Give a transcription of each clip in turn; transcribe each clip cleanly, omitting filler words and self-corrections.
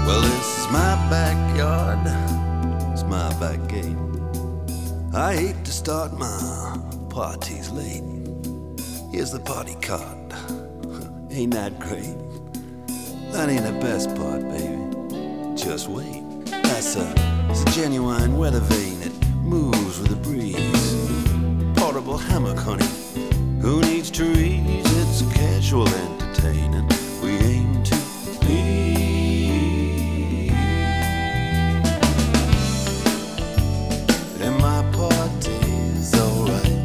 Well, this is my backyard, it's my back gate. I hate to start my parties late. Here's the party card, ain't that great? That ain't the best part, baby, just wait. It's a genuine weather vane, it moves with the breeze. Portable hammock, honey, who needs trees? It's a casual entertaining we aim to be. And my party's alright.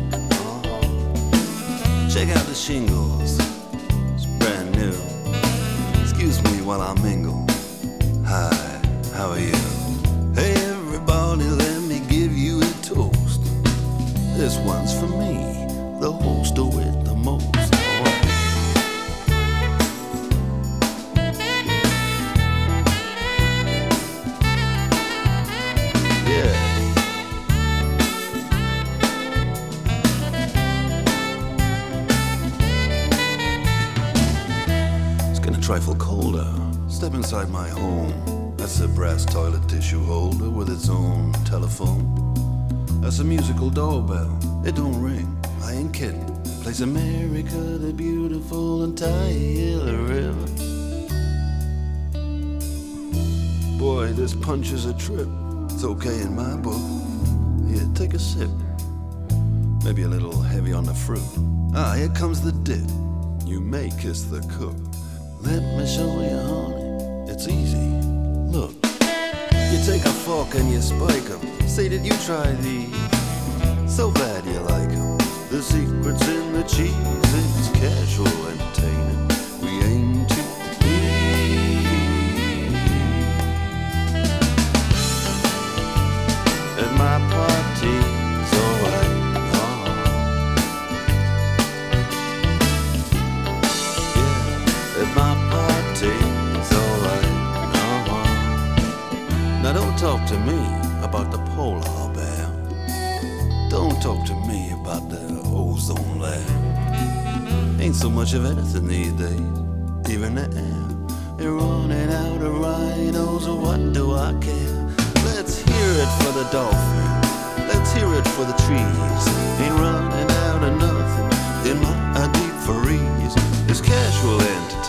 Check out the shingles, it's brand new. Excuse me while I mingle. Hi, how are you? Hey everybody, let me give you a toast. This one's for me, the host with the most. Alright. Yeah. It's getting a trifle colder. Step inside my home. That's a brass toilet tissue holder with its own telephone. That's a musical doorbell. It don't ring, I ain't kidding. Plays America the Beautiful and Tyler River. Boy, this punch is a trip. It's okay in my book. Here, take a sip. Maybe a little heavy on the fruit. Ah, here comes the dip. You may kiss the cook. Let me show you, honey. It's easy. Look. You take a fork and you spike 'em. Say, did you try these? So bad you like 'em. The secret's in the cheese. It's casual entertaining we aim to be. And my party's alright. Yeah, and my party's alright. Now don't talk to me about the polar bear. Don't talk to me about the ozone layer. Ain't so much of anything these days, even the air. They're running out of rhinos, what do I care? Let's hear it for the dolphin, let's hear it for the trees. Ain't running out of nothing in my deep freeze. It's casual entertainment